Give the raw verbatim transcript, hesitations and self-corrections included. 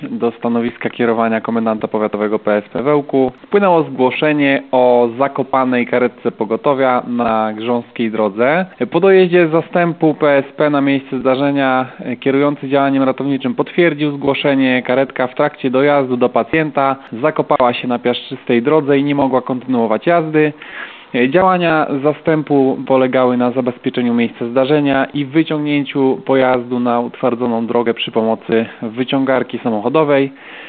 do stanowiska kierowania komendanta powiatowego P S P w Ełku wpłynęło zgłoszenie o zakopanej karetce pogotowia na grząskiej drodze. Po dojeździe zastępu P S P na miejsce zdarzenia kierujący działaniem ratowniczym potwierdził zgłoszenie. Karetka w trakcie dojazdu do pacjenta zakopała się na piaszczystej drodze i nie mogła kontynuować jazdy. Działania zastępu polegały na zabezpieczeniu miejsca zdarzenia i wyciągnięciu pojazdu na utwardzoną drogę przy pomocy wyciągarki samochodowej.